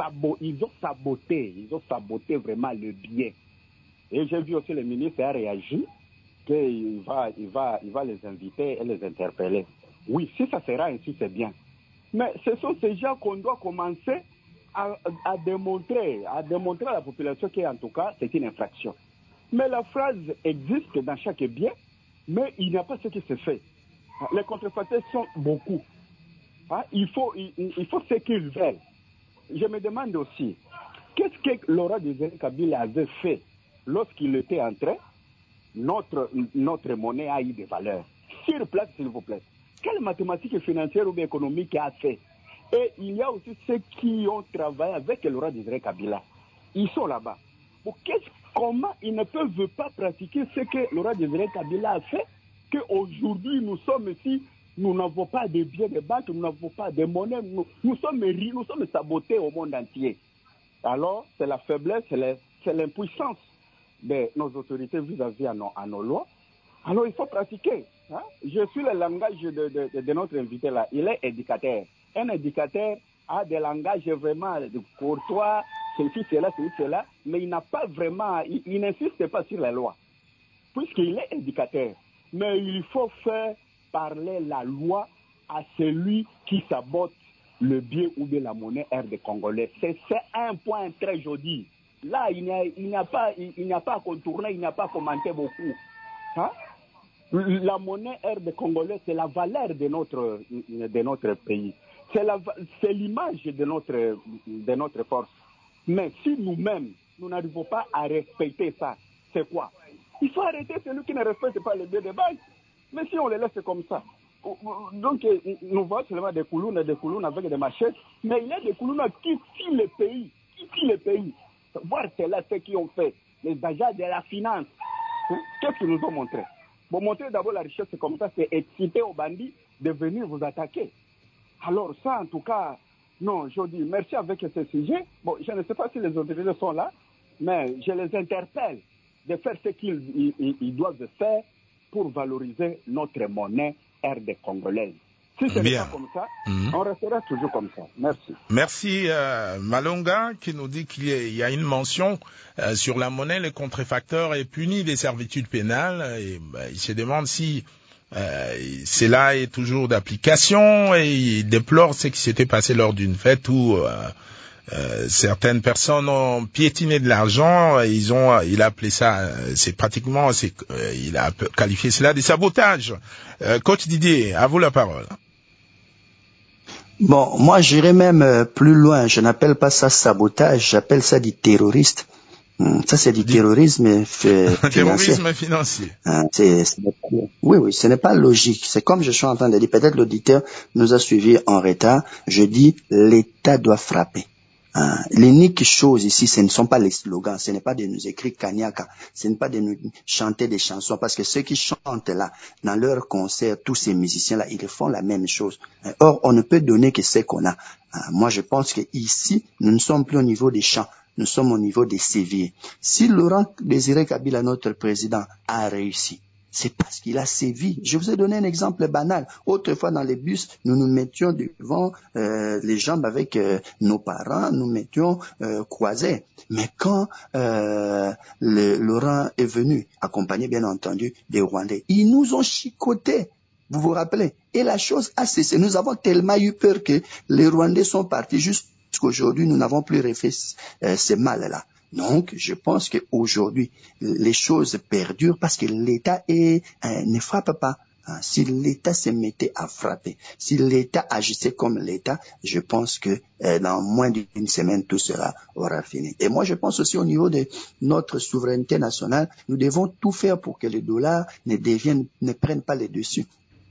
H: saboté vraiment le bien. Et j'ai vu aussi le ministre a réagi qu'il va les inviter et les interpeller. Oui, si ça sera ainsi, c'est bien. Mais ce sont ces gens qu'on doit commencer à démontrer à la population qu'en tout cas, c'est une infraction. Mais la phrase existe dans chaque bien, mais il n'y a pas ce qui se fait. Les contrefacteurs sont beaucoup. Il faut ce qu'ils veulent. Je me demande aussi, qu'est-ce que Laurent Désiré Kabila avait fait lorsqu'il était entré? Notre monnaie a eu des valeurs. Sur place, s'il vous plaît. Quelle mathématique financière ou économique a fait? Et il y a aussi ceux qui ont travaillé avec Laurent Désiré Kabila. Ils sont là-bas. Comment ils ne peuvent pas pratiquer ce que Laurent Désiré Kabila a fait? Qu'aujourd'hui, nous sommes ici, nous n'avons pas de biens de banque, nous n'avons pas de monnaie, nous sommes sabotés au monde entier. Alors, c'est la faiblesse, c'est l'impuissance de nos autorités vis-à-vis à nos lois. Alors, il faut pratiquer. Hein? Je suis le langage de notre invité là. Il est éducateur. Un éducateur a des langages vraiment courtois, ceci, cela, mais il n'a pas vraiment, il n'insiste pas sur la loi, puisqu'il est éducateur. Mais il faut faire parler la loi à celui qui sabote le bien ou bien la monnaie RD congolais. C'est un point très joli. Là, il n'y a pas à contourner, il n'y a pas à commenter beaucoup. Hein? La monnaie RD congolais, c'est la valeur de notre pays. C'est l'image de notre force. Mais si nous-mêmes, nous n'arrivons pas à respecter ça, c'est quoi? Il faut arrêter celui qui ne respecte pas les biens de base. Mais si on les laisse comme ça, donc nous voyons seulement des coulounes avec des machettes, mais il y a des coulounes qui filent le pays. Voir c'est là ce qu'ils ont fait, les agents de la finance. Qu'est-ce qu'ils nous ont montré? Bon, montrer d'abord la richesse comme ça, c'est exciter aux bandits de venir vous attaquer. Alors ça, en tout cas, non, je dis merci avec ce sujet. Bon, je ne sais pas si les autorités sont là, mais je les interpelle de faire ce qu'ils doivent faire pour valoriser notre monnaie RD congolaise. Si ce n'est pas comme ça, on restera toujours comme ça. Merci.
A: Merci Malonga qui nous dit qu'il y a une mention sur la monnaie, le contrefacteur est puni des servitudes pénales. Et, il se demande si cela est toujours d'application et il déplore ce qui s'était passé lors d'une fête où certaines personnes ont piétiné de l'argent. Il a appelé ça, il a qualifié cela de sabotage. Coach Didier, à vous la parole.
B: Bon, moi j'irais même plus loin. Je n'appelle pas ça sabotage, j'appelle ça du terroriste. Ça c'est du terrorisme financier.
A: Terrorisme financier.
B: Oui, ce n'est pas logique. C'est comme je suis en train de dire. Peut-être l'auditeur nous a suivis en retard. Je dis l'État doit frapper. L'unique chose ici, ce ne sont pas les slogans, ce n'est pas de nous écrire Kanyaka, ce n'est pas de nous chanter des chansons, parce que ceux qui chantent là, dans leur concert, tous ces musiciens-là, ils font la même chose. Or, on ne peut donner que ce qu'on a. Moi, je pense que ici, nous ne sommes plus au niveau des chants, nous sommes au niveau des séviers. Si Laurent Désiré Kabila, notre président, a réussi, c'est parce qu'il a sévi. Je vous ai donné un exemple banal. Autrefois, dans les bus, nous nous mettions devant les jambes avec nos parents, nous mettions croisés. Mais quand Laurent est venu, accompagné bien entendu des Rwandais, ils nous ont chicotés. Vous vous rappelez? Et la chose a cessé. Nous avons tellement eu peur que les Rwandais sont partis jusqu'aujourd'hui. Nous n'avons plus refait ces mal-là. Donc, je pense qu'aujourd'hui, les choses perdurent parce que l'État ne frappe pas. Si l'État se mettait à frapper, si l'État agissait comme l'État, je pense que dans moins d'une semaine, tout aura fini. Et moi, je pense aussi au niveau de notre souveraineté nationale, nous devons tout faire pour que le dollar ne prenne pas le dessus.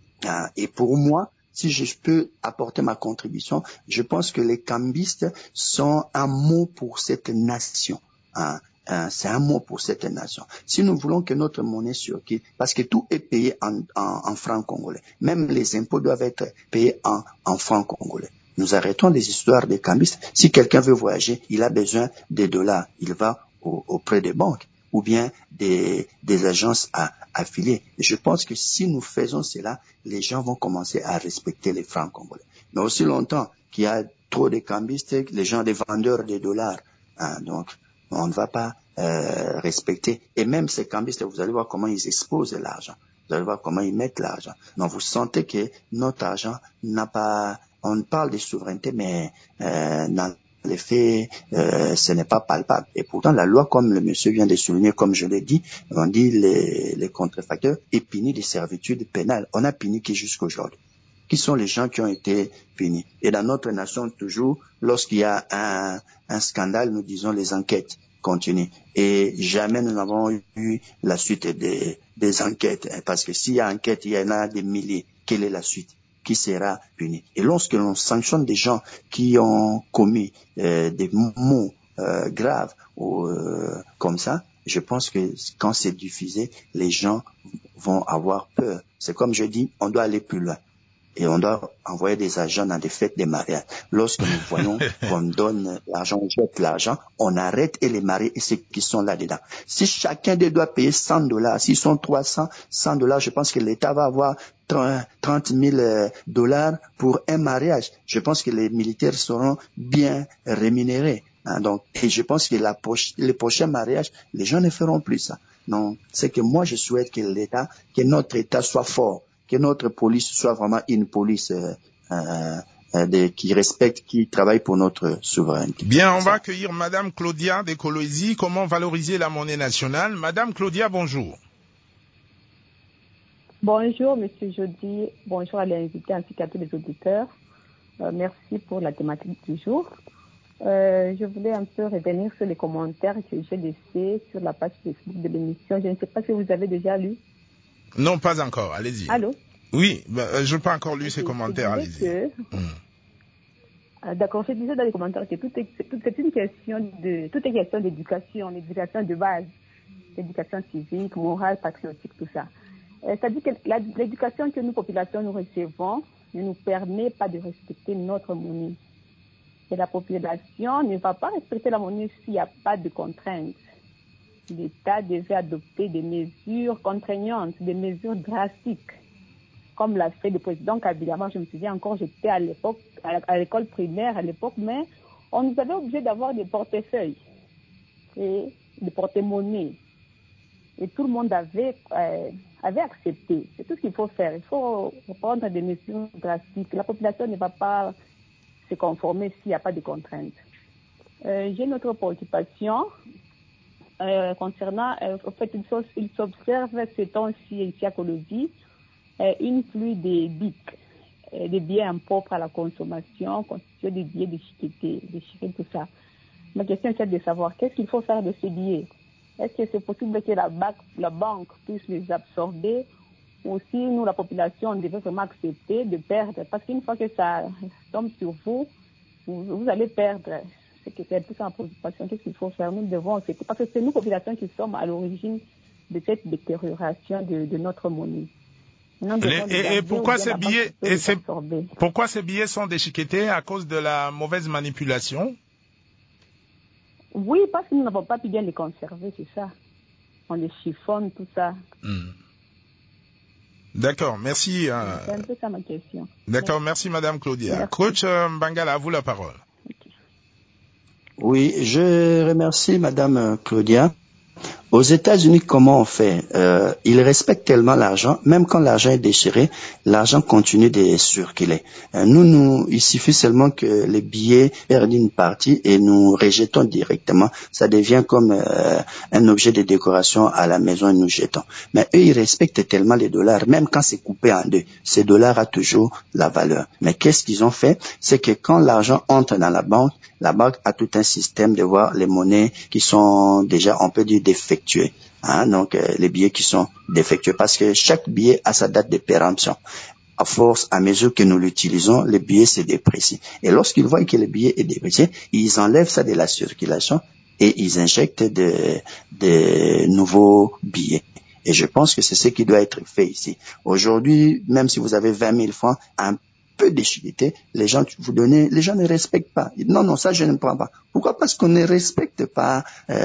B: Et pour moi, si je peux apporter ma contribution, je pense que les cambistes sont un mot pour cette nation. C'est un mot pour cette nation. Si nous voulons que notre monnaie circule, parce que tout est payé en francs congolais, même les impôts doivent être payés en francs congolais. Nous arrêtons les histoires des cambistes. Si quelqu'un veut voyager, il a besoin des dollars, il va auprès des banques ou bien des agences affiliées. Et je pense que si nous faisons cela, les gens vont commencer à respecter les francs congolais. Mais aussi longtemps qu'il y a trop de cambistes, les gens, des vendeurs de dollars, donc on ne va pas respecter. Et même ces cambistes, vous allez voir comment ils exposent l'argent. Vous allez voir comment ils mettent l'argent. Donc vous sentez que notre argent n'a pas... On parle de souveraineté, mais dans les faits, ce n'est pas palpable. Et pourtant, la loi, comme le monsieur vient de souligner, comme je l'ai dit, on dit les contrefacteurs est puni de servitude pénale. On a puni qui jusqu'aujourd'hui? Qui sont les gens qui ont été punis? Et dans notre nation, toujours, lorsqu'il y a un scandale, nous disons les enquêtes continuent. Et jamais nous n'avons eu la suite des enquêtes. Parce que s'il y a enquête, il y en a des milliers. Quelle est la suite? Qui sera puni? Et lorsque l'on sanctionne des gens qui ont commis des mots graves comme ça, je pense que quand c'est diffusé, les gens vont avoir peur. C'est comme je dis, on doit aller plus loin. Et on doit envoyer des agents dans des fêtes des mariages. Lorsque nous voyons qu'on donne l'argent, on jette l'argent, on arrête et les mariés et ceux qui sont là-dedans. Si chacun d'eux doit payer $100, s'ils sont 300, $100, je pense que l'État va avoir 30 000 dollars pour un mariage. Je pense que les militaires seront bien rémunérés. Donc, et je pense que les prochains mariages, les gens ne feront plus ça. Donc, c'est que moi, je souhaite que notre État soit fort, que notre police soit vraiment une police qui respecte, qui travaille pour notre souveraineté.
A: Bien, on va accueillir Madame Claudia de Kolwezi. Comment valoriser la monnaie nationale? Madame Claudia, bonjour.
I: Bonjour, Monsieur Jody. Bonjour à l'invité ainsi qu'à tous les auditeurs. Merci pour la thématique du jour. Je voulais un peu revenir sur les commentaires que j'ai laissés sur la page Facebook de l'émission. Je ne sais pas si vous avez déjà lu.
A: Non, pas encore. Allez-y.
I: Allô?
A: Oui, je n'ai pas encore lu ces commentaires. Allez-y.
I: D'accord, je disais dans les commentaires que tout est question d'éducation, l'éducation de base, l'éducation civique, morale, patriotique, tout ça. C'est-à-dire que l'éducation que nous, populations, nous recevons ne nous permet pas de respecter notre monnaie. Et la population ne va pas respecter la monnaie s'il n'y a pas de contraintes. L'État devait adopter des mesures contraignantes, des mesures drastiques, comme l'a fait le président Kabila. Moi, je me souviens encore, j'étais à l'époque, à l'école primaire à l'époque, mais on nous avait obligé d'avoir des portefeuilles et des porte-monnaies. Et tout le monde avait accepté. C'est tout ce qu'il faut faire. Il faut prendre des mesures drastiques. La population ne va pas se conformer s'il n'y a pas de contraintes. J'ai une autre préoccupation concernant, en fait, il s'observe ces temps-ci ici à Kolwezi, une pluie des BIC, des billets impropres à la consommation, constitués des billets déchiquetés, tout ça. Ma question est de savoir qu'est-ce qu'il faut faire de ces billets. Est-ce que c'est possible que la banque puisse les absorber, ou si nous, la population, on devait vraiment accepter de perdre, parce qu'une fois que ça tombe sur vous, vous allez perdre. C'est tout ça en préoccupation. Qu'est-ce qu'il faut faire? Nous devons accepter, parce que c'est nous, populations, qui sommes à l'origine de cette détérioration de notre monnaie.
A: Et pourquoi ces billets sont déchiquetés à cause de la mauvaise manipulation?
I: Oui, parce que nous n'avons pas pu bien les conserver, c'est ça. On les chiffonne, tout ça.
A: D'accord, merci.
I: C'est un peu ça ma question.
A: D'accord, merci Madame Claudia. Merci. Coach Mbangala, à vous la parole.
B: Oui, je remercie Madame Claudia. Aux États-Unis, comment on fait? Ils respectent tellement l'argent, même quand l'argent est déchiré, l'argent continue de circuler. Il suffit seulement que les billets perdent une partie et nous rejetons directement. Ça devient comme un objet de décoration à la maison et nous jetons. Mais eux, ils respectent tellement les dollars, même quand c'est coupé en deux. Ces dollars a toujours la valeur. Mais qu'est-ce qu'ils ont fait? C'est que quand l'argent entre dans la banque a tout un système de voir les monnaies qui sont déjà, on peut dire, défectuées. Donc, les billets qui sont défectueux. Parce que chaque billet a sa date de péremption. À force, à mesure que nous l'utilisons, le billet se déprécie. Et lorsqu'ils voient que le billet est déprécié, ils enlèvent ça de la circulation et ils injectent de nouveaux billets. Et je pense que c'est ce qui doit être fait ici. Aujourd'hui, même si vous avez 20 000 francs, un peu d'échillité, les gens ne respectent pas. Non, ça je ne prends pas. Pourquoi? Parce qu'on ne respecte pas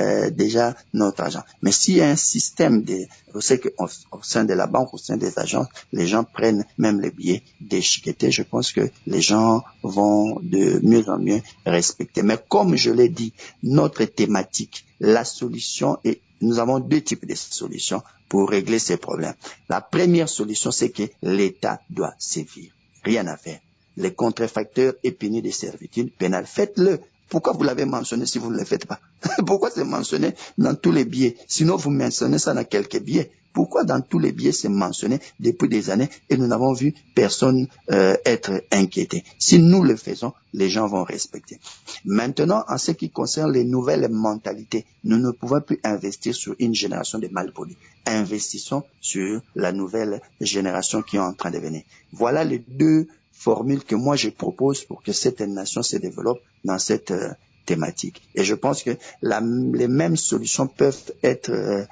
B: déjà notre argent. Mais s'il y a un système vous savez qu'au sein de la banque, au sein des agences, les gens prennent même les billets déchiquetés, je pense que les gens vont de mieux en mieux respecter. Mais comme je l'ai dit, notre thématique, la solution est, nous avons deux types de solutions pour régler ces problèmes. La première solution, c'est que l'État doit sévir. Rien à faire. Les contrefacteurs et punis de servitude pénale, faites-le. Pourquoi vous l'avez mentionné si vous ne le faites pas? Pourquoi c'est mentionné dans tous les billets? Sinon, vous mentionnez ça dans quelques billets. Pourquoi dans tous les billets c'est mentionné depuis des années et nous n'avons vu personne être inquiété? Si nous le faisons, les gens vont respecter. Maintenant, en ce qui concerne les nouvelles mentalités, nous ne pouvons plus investir sur une génération de malpolis. Investissons sur la nouvelle génération qui est en train de venir. Voilà les deux formules que moi je propose pour que cette nation se développe dans cette thématique. Et je pense que les mêmes solutions peuvent être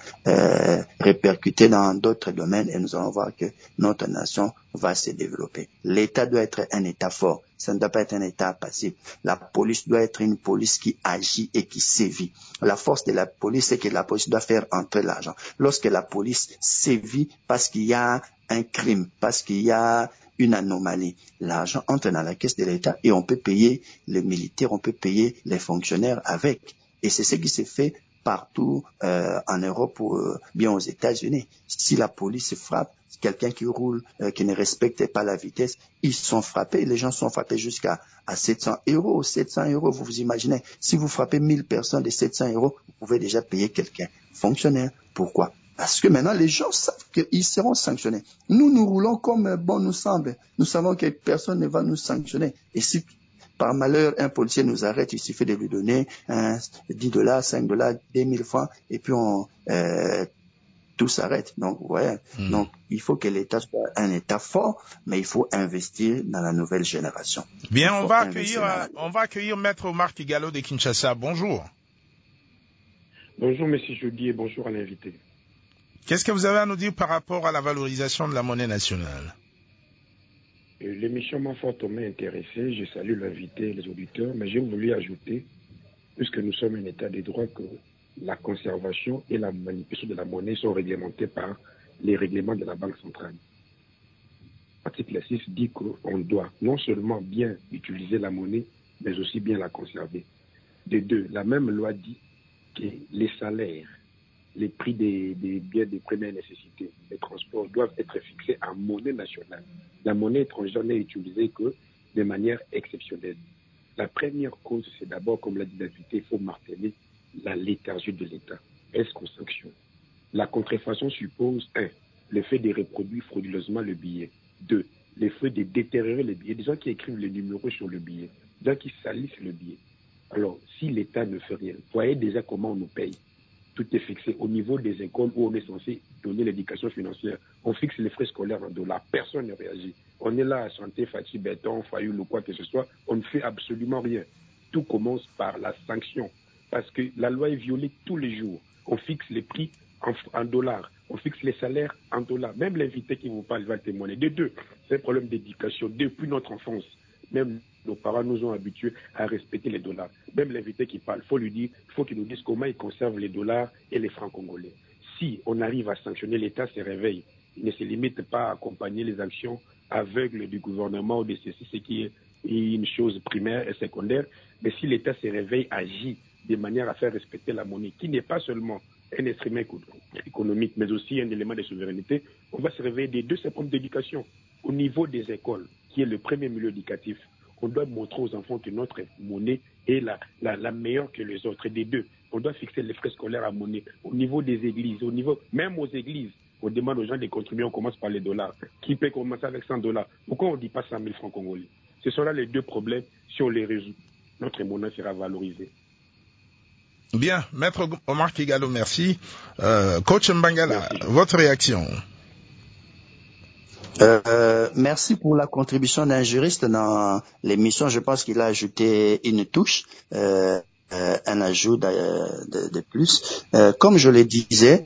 B: répercutées dans d'autres domaines et nous allons voir que notre nation va se développer. L'État doit être un État fort. Ça ne doit pas être un État passif. La police doit être une police qui agit et qui sévit. La force de la police, c'est que la police doit faire entrer l'argent. Lorsque la police sévit parce qu'il y a un crime, parce qu'il y a une anomalie, l'argent entre dans la caisse de l'État et on peut payer les militaires, on peut payer les fonctionnaires avec. Et c'est ce qui s'est fait partout en Europe ou bien aux États-Unis. Si la police frappe quelqu'un qui roule, qui ne respecte pas la vitesse, ils sont frappés. Les gens sont frappés jusqu'à 700 euros. 700 euros, vous vous imaginez. Si vous frappez 1000 personnes de 700 euros, vous pouvez déjà payer quelqu'un. Fonctionnaire. Pourquoi? Parce que maintenant, les gens savent qu'ils seront sanctionnés. Nous roulons comme bon nous semble. Nous savons que personne ne va nous sanctionner. Et si par malheur, un policier nous arrête, il suffit de lui donner $10, $5, 2000 francs, et puis tout s'arrête. Donc, Donc, il faut que l'État soit un État fort, mais il faut investir dans la nouvelle génération.
A: Bien, on va accueillir Maître Omar Kigalo de Kinshasa. Bonjour.
J: Bonjour, Monsieur Jody, et bonjour à l'invité.
A: Qu'est-ce que vous avez à nous dire par rapport à la valorisation de la monnaie nationale?
J: L'émission m'a fortement intéressé. Je salue l'invité et les auditeurs, mais j'ai voulu ajouter, puisque nous sommes un État de droit, que la conservation et la manipulation de la monnaie sont réglementées par les règlements de la Banque centrale. L'article 6 dit qu'on doit non seulement bien utiliser la monnaie, mais aussi bien la conserver. De deux, la même loi dit que les salaires, les prix des biens de première nécessité, les transports doivent être fixés en monnaie nationale. La monnaie étrangère n'est utilisée que de manière exceptionnelle. La première cause, c'est d'abord, comme l'a dit l'invité, il faut marteler la léthargie de l'État. Est-ce qu'on sanctionne? La contrefaçon suppose 1. Le fait de reproduire frauduleusement le billet. 2. Le fait de détériorer le billet. Des gens qui écrivent les numéros sur le billet. Des gens qui salissent le billet. Alors, si l'État ne fait rien, voyez déjà comment on nous paye. Tout est fixé au niveau des écoles où on est censé donner l'éducation financière. On fixe les frais scolaires en dollars. Personne ne réagit. On est là à chanter Fatih Béton, Fayoul ou quoi que ce soit. On ne fait absolument rien. Tout commence par la sanction. Parce que la loi est violée tous les jours. On fixe les prix en dollars. On fixe les salaires en dollars. Même l'invité qui vous parle va témoigner. De deux, c'est un problème d'éducation. Depuis notre enfance, même nos parents nous ont habitués à respecter les dollars. Même l'invité qui parle, il faut qu'il nous dise comment il conserve les dollars et les francs congolais. Si on arrive à sanctionner, l'État se réveille. Il ne se limite pas à accompagner les actions aveugles du gouvernement ou de ceci, ce qui est une chose primaire et secondaire. Mais si l'État se réveille, agit de manière à faire respecter la monnaie, qui n'est pas seulement un instrument économique, mais aussi un élément de souveraineté, on va se réveiller des 2 septembre d'éducation. Au niveau des écoles, qui est le premier milieu éducatif, on doit montrer aux enfants que notre monnaie est la meilleure que les autres. Et des 2, on doit fixer les frais scolaires à monnaie. Au niveau des églises, même aux églises, on demande aux gens de contribuer, on commence par les dollars. Qui peut commencer avec $100? Pourquoi on ne dit pas 100 000 francs congolais? Ce sont là les 2 problèmes. Si on les résout, notre monnaie sera valorisée.
A: Bien, Maître Omar Kigalo, merci. Coach Mbangala, votre réaction?
B: Merci pour la contribution d'un juriste dans l'émission. Je pense qu'il a ajouté une touche, un ajout de plus. Comme je le disais,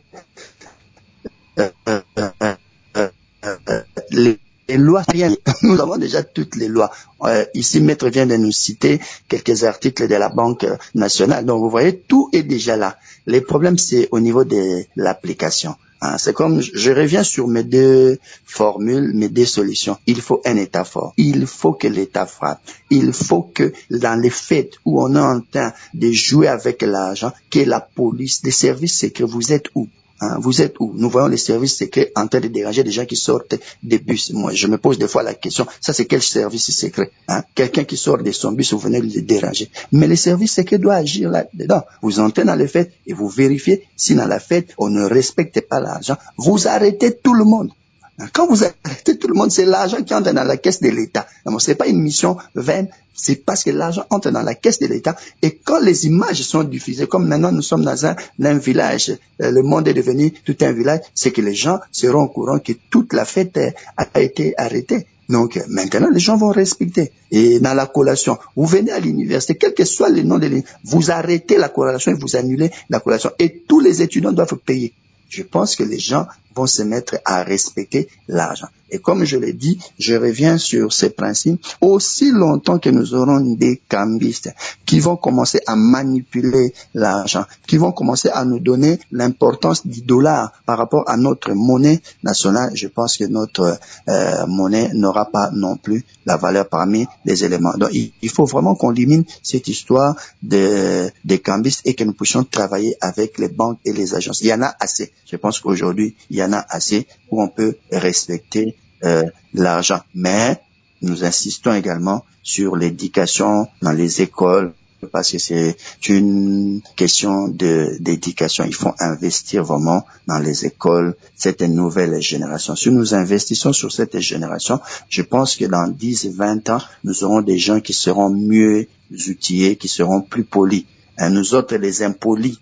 B: les lois, nous avons déjà toutes les lois. Ici, Maître vient de nous citer quelques articles de la Banque nationale. Donc, vous voyez, tout est déjà là. Les problèmes, c'est au niveau de l'application. C'est comme, je reviens sur mes 2 formules, mes 2 solutions. Il faut un État fort. Il faut que l'État frappe. Il faut que dans les faits où on est en train de jouer avec l'argent, que la police, les services secrets, vous êtes où? Vous êtes où? Nous voyons les services secrets en train de déranger des gens qui sortent des bus. Moi, je me pose des fois la question, ça c'est quel service secret? Quelqu'un qui sort de son bus, vous venez le déranger. Mais les services secrets doivent agir là-dedans. Vous entrez dans les fêtes et vous vérifiez si dans la fête, on ne respecte pas l'argent. Vous arrêtez tout le monde. Quand vous arrêtez tout le monde, c'est l'argent qui entre dans la caisse de l'État. Ce n'est pas une mission vaine, c'est parce que l'argent entre dans la caisse de l'État. Et quand les images sont diffusées, comme maintenant nous sommes dans un village, le monde est devenu tout un village, c'est que les gens seront au courant que toute la fête a été arrêtée. Donc maintenant, les gens vont respecter. Et dans la collation, vous venez à l'université, quel que soit le nom de l'université, vous arrêtez la collation et vous annulez la collation. Et tous les étudiants doivent payer. Je pense que les gens vont se mettre à respecter l'argent. Et comme je l'ai dit, je reviens sur ces principes. Aussi longtemps que nous aurons des cambistes qui vont commencer à manipuler l'argent, qui vont commencer à nous donner l'importance du dollar par rapport à notre monnaie nationale, je pense que notre monnaie n'aura pas non plus la valeur parmi les éléments. Donc, il faut vraiment qu'on élimine cette histoire des cambistes et que nous puissions travailler avec les banques et les agences. Il y en a assez. Je pense qu'aujourd'hui, il y en a assez où on peut respecter l'argent. Mais nous insistons également sur l'éducation dans les écoles parce que c'est une question d'éducation. Il faut investir vraiment dans les écoles, cette nouvelle génération. Si nous investissons sur cette génération, je pense que dans 10-20 ans, nous aurons des gens qui seront mieux outillés, qui seront plus polis. Nous autres, les impolis,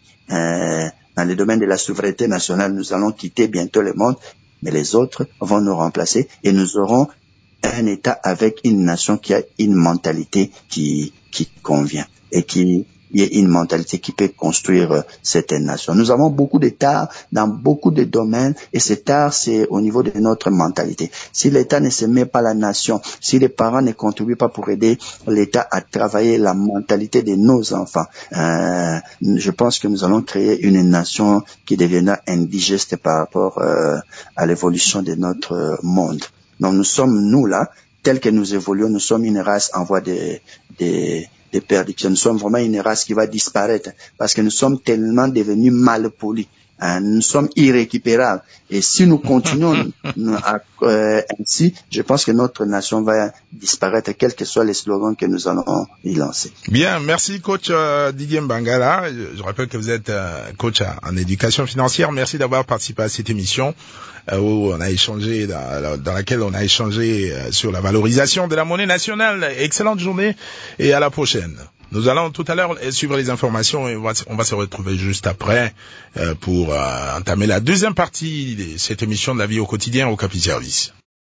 B: dans le domaine de la souveraineté nationale, nous allons quitter bientôt le monde, mais les autres vont nous remplacer et nous aurons un État avec une nation qui a une mentalité qui convient et qui est une mentalité qui peut construire cette nation. Nous avons beaucoup d'États dans beaucoup de domaines et cet art, c'est au niveau de notre mentalité. Si l'État ne se met pas la nation, si les parents ne contribuent pas pour aider l'État à travailler la mentalité de nos enfants, je pense que nous allons créer une nation qui deviendra indigeste par rapport à l'évolution de notre monde. Donc nous sommes, nous là, tels que nous évoluons, nous sommes une race en voie de perdition. Nous sommes vraiment une race qui va disparaître parce que nous sommes tellement devenus mal polis. Nous sommes irrécupérables. Et si nous continuons ainsi, je pense que notre nation va disparaître, quels que soient les slogans que nous allons y lancer.
A: Bien, merci coach Didier Mbangala. Je rappelle que vous êtes coach en éducation financière. Merci d'avoir participé à cette émission où on a échangé, dans laquelle on a échangé sur la valorisation de la monnaie nationale. Excellente journée et à la prochaine. Nous allons tout à l'heure suivre les informations et on va se retrouver juste après pour entamer la deuxième partie de cette émission de la vie au quotidien au Capi Service.